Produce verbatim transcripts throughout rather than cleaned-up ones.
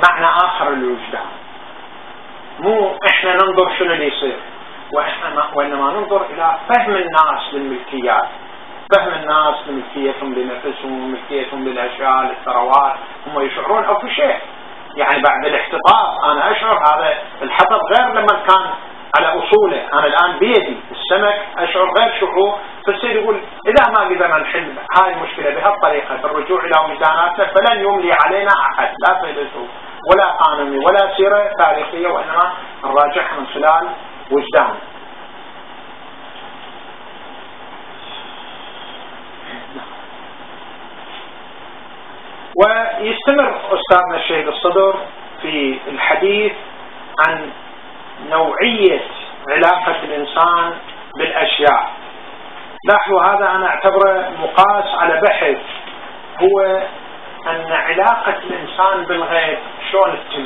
معنى آخر للوجدان، مو إحنا ننظر شنو اللي يصير، وإحنا وإنما ننظر إلى فهم الناس للملكيات، فهم الناس لملكيتهم لنفسهم، ملكيتهم للأشياء، للثروات، هم يشعرون أو في شيء. يعني بعد الاحتطاب أنا أشعر هذا الحطب غير لما كان على أصوله، أنا الآن بيدي السمك أشعر غير شعور. فالسيد يقول إذا ما قدرنا نحل هاي المشكلة بهالطريقة بالرجوع إلى وجداناتنا فلن يملي علينا أحد، لا فيلسوف ولا قانوني ولا سيرة تاريخية، وإنما نراجعها من خلال وجدان. ويستمر أستاذنا الشهيد الصدر في الحديث عن نوعية علاقة الإنسان بالأشياء. لاحظوا هذا أنا أعتبره مقاس على بحث، هو أن علاقة الإنسان بالغيب شلون تتم.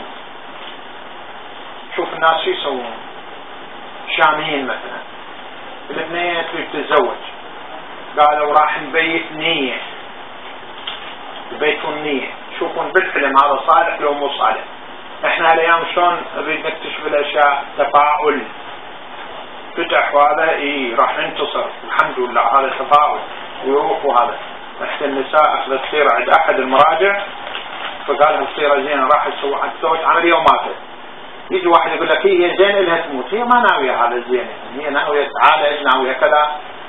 شوف الناس شو يسوون، شاميين مثلا الاثنين تريد تتزوج، قالوا راح نبيت نية، يبيتون نية، شوفون بالحلم هذا صالح لو مو صالح. احنا هالايام شلون نريد نكتشف الاشياء، تفاعل فتح وهذا اي راح ننتصر الحمد لله، هذا تفاعل ويروح. وهذا احدى النساء اخذت سيرة عند احد المراجع فقال هالسيرة زينة، راح تسوي تسوي عملية وماتت. يجي واحد يقول لك هي زين لها تموت، هي ما ناوية هذا الزين، هي ناوية تعالج، ناوية كذا.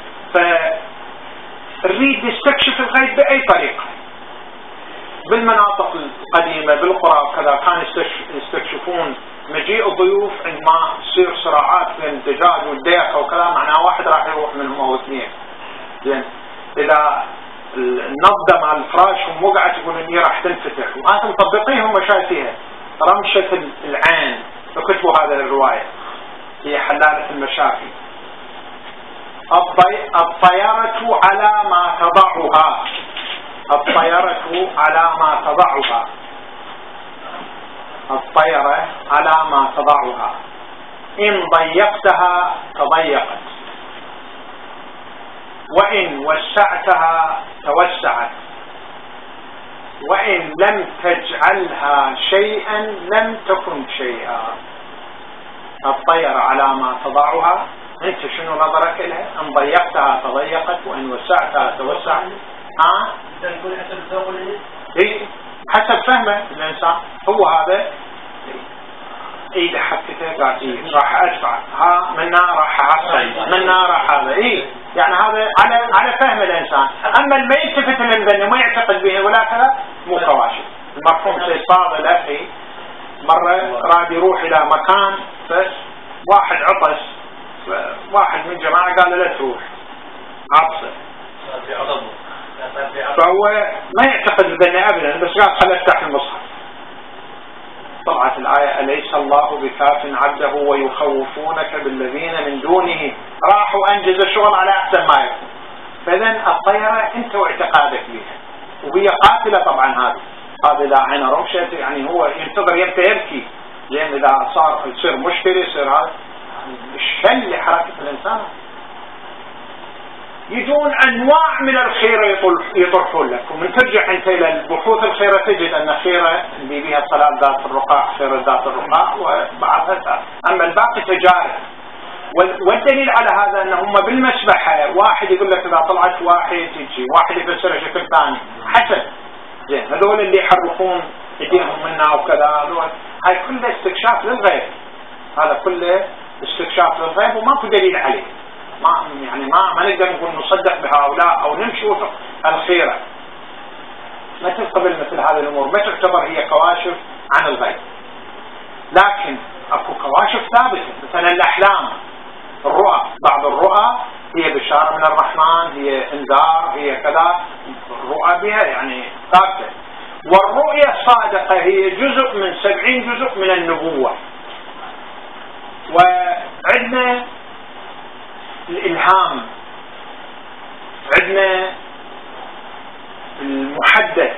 فالريد يستكشف الغيب بأي طريقة. بالمناطق القديمة بالقرى كذا كان يستكشفون مجيء الضيوف عندما تصير صراعات بين الدجاج والديك وكذا، معناه واحد راح يروح منهم او اثنين. زين اذا النبضة مع الفراش هم وقعت يقولون اني راح تنفتح، وهذا مطبقين هم شايفيها رمشة العين. فكتبوا هذا الرواية هي حلالة المشاكل. الطيرة على ما تضعها، الطيرة على ما تضعها، الطيرة على ما تضعها، إن ضيقتها تضيقت، وإن وسعتها توسعت، وإن لم تجعلها شيئا لم تكن شيئا. الطيرة على ما تضعها، أنت شنو نظرك لها؟ إن ضيقتها تضيقت وإن وسعتها توسعت. ها؟ إيه حسب فهمه الإنسان هو هذا. إيه حكته قاعد إيه راح أدفع، ها منا راح أعصي، منا راح هذا. إيه يعني هذا على على فهم الإنسان. أما اللي ما يلتفت للمبنى ما يعتقد به ولا كذا مو كواشف. المرحوم سيد فاضل أخي مرة راد يروح إلى مكان بس واحد عطس، واحد من الجماعة قال له لا تروح عطسه، فهو ما يعتقد بالبني أبدا، بس قال خلي افتح المصحف. طلعت الآية أليس الله بكاف عبده ويخوفونك بالذين من دونه، راحوا أنجز الشغل على أحسن ما يكون. فإذن الطيرة أنت واعتقادك بها، وهي قاتلة طبعا. هذه هذا إذا عين رمشت يعني هو ينتظر يبقى يبكي، لأن إذا صار يصير مشكلة يصير هذا الشل لحركة الإنسان. يجون أنواع من الخيرة يطرحون لك، ومن ترجع أنت إلى البحوث الخيرة تجد أن خيرة اللي بها صلاة ذات الرقاع، خيرة ذات الرقاع وبعضها، أما الباقي تجارب. والدليل على هذا أنهم بالمسبحة واحد يقول لك إذا طلعت واحد يجي، واحد يفسر شكل ثاني حسب. زين هذول اللي يحرقون يديهم منا وكذا، هذول هاي كله استكشاف للغيب، هذا كله استكشاف للغيب وماكو دليل عليه. ما يعني ما ما نقدر نقول نصدق بهؤلاء او نمشي وفق الخيره. ما تنقبل مثل هذه الامور، ما تعتبر هي كواشف عن الغيب. لكن اكو كواشف ثابته، مثلا الاحلام، الرؤى، بعض الرؤى هي بشاره من الرحمن، هي انذار، هي كذا، الرؤى بها يعني ثابته. والرؤيا الصادقه هي جزء من سبعين جزء من النبوه. وعندنا الإلهام، عندنا المحدث،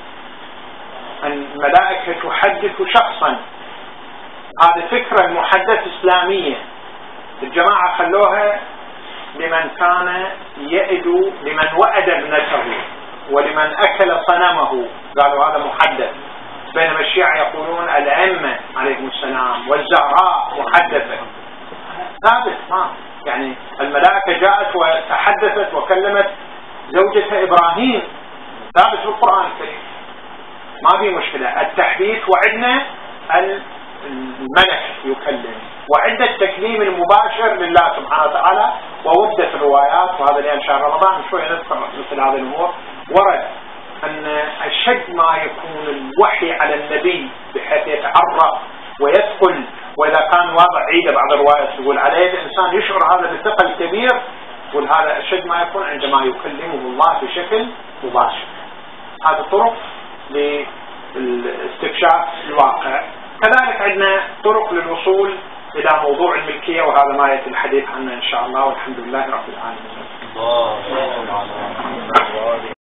الملائكة تحدث شخصا، هذه فكرة محدث إسلامية. الجماعة خلوها لمن كان يأد، لمن وأد ابنته ولمن أكل صنمه، قالوا هذا محدث. بينما الشيعة يقولون الأئمة عليهم السلام والزهراء محدثة. ثابت ما يعني الملائكة جاءت وتحدثت وكلمت زوجتها إبراهيم، ثابت في القرآن الكريم ما في مشكلة. التحديث وعدنا الملك يكلم، وعند التكليم المباشر لله سبحانه وتعالى، وورد في الروايات، وهذا اليوم شهر رمضان شوية نذكر مثل هذه الأمور، ورد أن أشد ما يكون الوحي على النبي بحيث يتعرف ويثقل، وإذا كان واضع عيدة بعض الروايات تقول عليه الإنسان يشعر هذا بثقل كبير، يقول هذا أشد ما يكون عندما يكلمه الله بشكل مباشر. هذا طرق لاستكشاف الواقع. كذلك عندنا طرق للوصول إلى موضوع الملكية، وهذا ما يأتي الحديث عنه إن شاء الله، والحمد لله رب العالمين.